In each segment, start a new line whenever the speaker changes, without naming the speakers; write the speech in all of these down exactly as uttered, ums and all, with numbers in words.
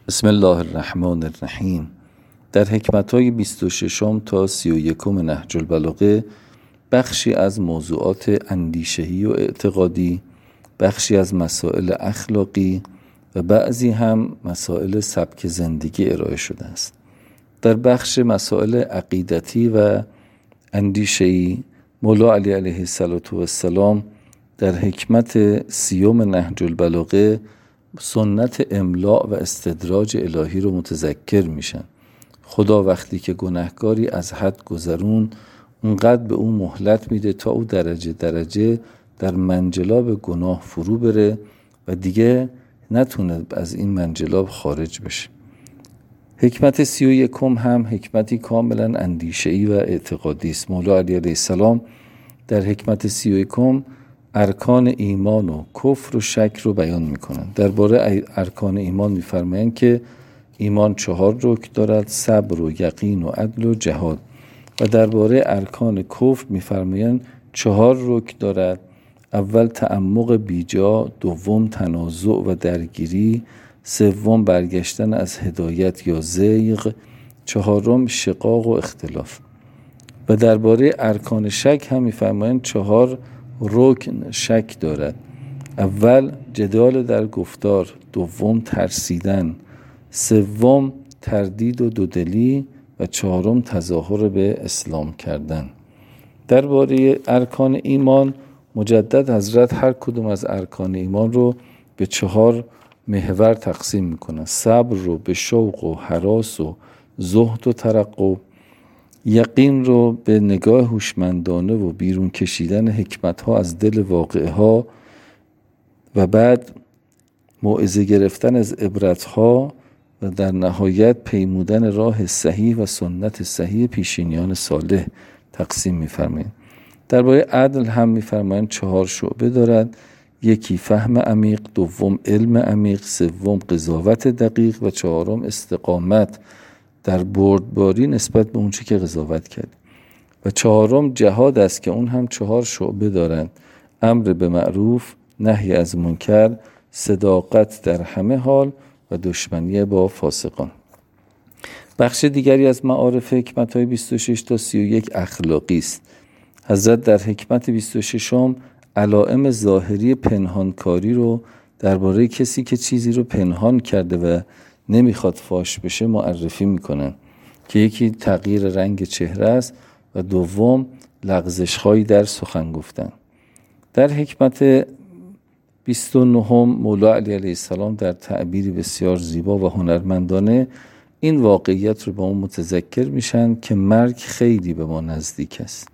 بسم الله الرحمن الرحیم. در حکمت‌های بیست و ششم تا سی و یکم نهج البلاغه بخشی از موضوعات اندیشه‌ای و اعتقادی، بخشی از مسائل اخلاقی و بعضی هم مسائل سبک زندگی ارائه شده است. در بخش مسائل عقیدتی و اندیشه‌ای مولا علی علیه السلام در حکمت سیوم نهج البلاغه سنت املاء و استدراج الهی رو متذکر میشن. خدا وقتی که گناهکاری از حد گذرون اونقدر به اون مهلت میده تا او درجه درجه در منجلاب گناه فرو بره و دیگه نتونه از این منجلاب خارج بشه. حکمت سی و یکم هم حکمتی کاملا اندیشه‌ای و اعتقادی است. مولا علی علیه السلام در حکمت سی و یکم ارکان ایمان و کفر و شک رو بیان میکنن. درباره ارکان ایمان میفرمایند که ایمان چهار رکن دارد: صبر و یقین و عدل و جهاد. و درباره ارکان کفر میفرمایند چهار رکن دارد: اول تعمق بیجا، دوم تنازع و درگیری، سوم برگشتن از هدایت یا زیغ، چهارم شقاق و اختلاف. و درباره ارکان شک هم میفرمایند چهار رکن شک دارد: اول جدال در گفتار، دوم ترسیدن، سوم تردید و دودلی و چهارم تظاهر به اسلام کردن. درباره ارکان ایمان مجدد حضرت هر کدوم از ارکان ایمان رو به چهار محور تقسیم میکنن: صبر رو به شوق و هراس و زهد و ترقب، یقین رو به نگاه هوشمندانه و بیرون کشیدن حکمت‌ها از دل واقعها، و بعد موعظه گرفتن از عبرت‌ها، و در نهایت پیمودن راه صحیح و سنت صحیح پیشینیان صالح تقسیم می‌فرمایند. درباره عدل هم می‌فرمایند چهار شعبه دارد: یکی فهم عمیق، دوم علم عمیق، سوم قضاوت دقیق و چهارم استقامت در بردباری نسبت به اون چه که قضاوت کرد. و چهارم جهاد است که اون هم چهار شعبه دارند: امر به معروف، نهی از منکر، صداقت در همه حال و دشمنی با فاسقان. بخش دیگری از معارف حکمت‌های بیست و شش تا سی و یک اخلاقی است. حضرت در حکمت بیست و ششم علائم ظاهری پنهانکاری رو درباره کسی که چیزی رو پنهان کرده و نمیخواد فاش بشه معرفی میکنن که یکی تغییر رنگ چهره است و دوم لغزش‌هایی در سخن گفتن. در حکمت بیست و نه مولا علی علیه السلام در تعبیری بسیار زیبا و هنرمندانه این واقعیت رو با اون متذکر میشن که مرگ خیلی به ما نزدیک است.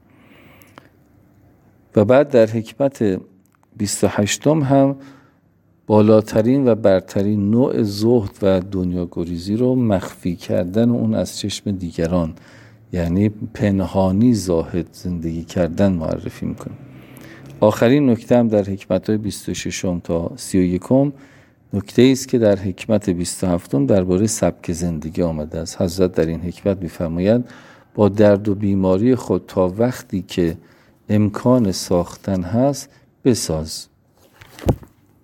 و بعد در حکمت بیست و هشتم هم بالاترین و برترین نوع زهد و دنیا گریزی رو مخفی کردن اون از چشم دیگران، یعنی پنهانی زاهد زندگی کردن معرفی میکنه. آخرین نکته هم در حکمت‌های بیست و ششم تا سی و یکم نکته است که در حکمت بیست و هفتم درباره سبک زندگی آمده است. حضرت در این حکمت می‌فرمایند با درد و بیماری خود تا وقتی که امکان ساختن هست بساز.